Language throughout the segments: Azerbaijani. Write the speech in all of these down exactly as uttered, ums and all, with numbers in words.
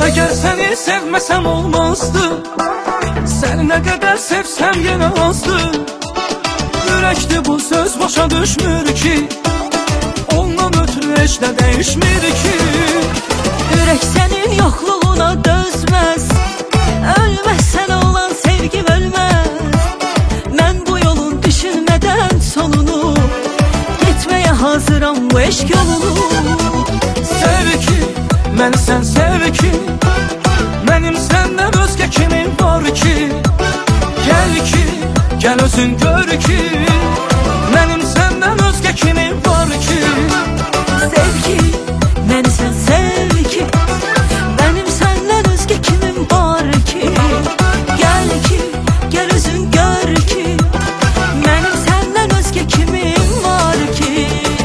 Eğer seni sevmesem olmazdı, seni ne kadar sevsem yine azdı. Yürekte bu söz başa düşmür ki, ondan ötürü heç ne değişmir ki. Yürek senin yokluğuna dözmez, ölmez sana olan sevgim ölmez. Ben bu yolun düşünmeden sonunu, gitmeye hazıram bu eşk yolunu. Sev ki, mən sən sev ki, mənim səndən özgə kimin var ki. Gəl ki, gəl özün gör ki, mənim səndən özgə kimin var ki. Sev ki, məni sən sev ki, mənim səndən özgə kimin var ki. Gəl ki, gəl özün gör ki, mənim səndən özgə kimin var ki.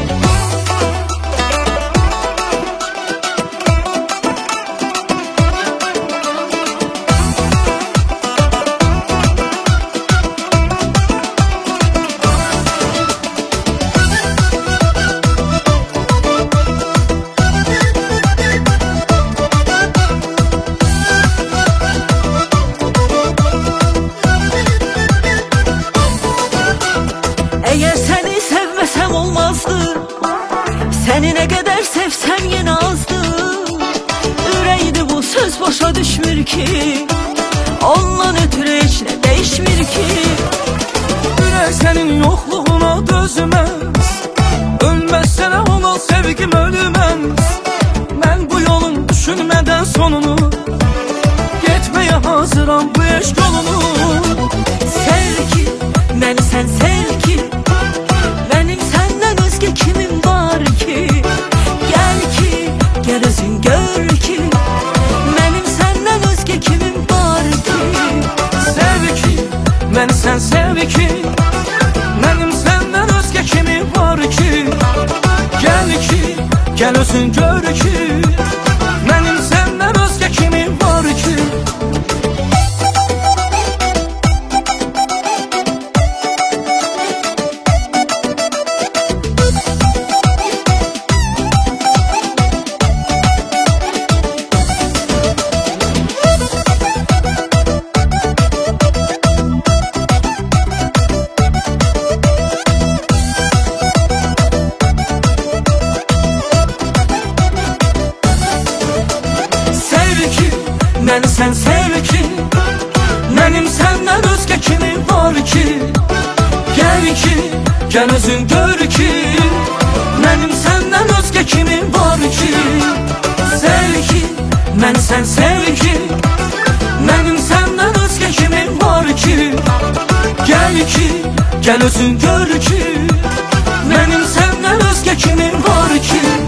Eğer seni sevmesem olmazdı, seni ne kadar sevsem yine azdı. Üreydi bu söz başa düşmür ki, ondan ötürü hiç ne değişmir ki. Yürek senin yokluğuna dözmez, ölmez sana olan sevgim ölmez. Ben bu yolun düşünmeden sonunu, gitmeye hazıram bu eşk yolunu. Sev ki, beni sen sev ki, benim senden özge kimim var ki. Gel ki, gel özün gör ki, benim senden özge kimim var ki. Sev ki, mən sən sev ki, mənim səndən özgə kimi var ki. Gəl ki, gəl özün gör ki, mənim səndən özgə kimi var ki. Məni sən sev ki, mənim səndən özgə kimin var ki. Gəl ki, gəl özün gör ki, mənim səndən özgə kimin var ki. Sev ki, məni sən sev ki, mənim səndən özgə kimin var ki. Gəl ki, gəl özün gör ki, mənim səndən özgə kimin var ki.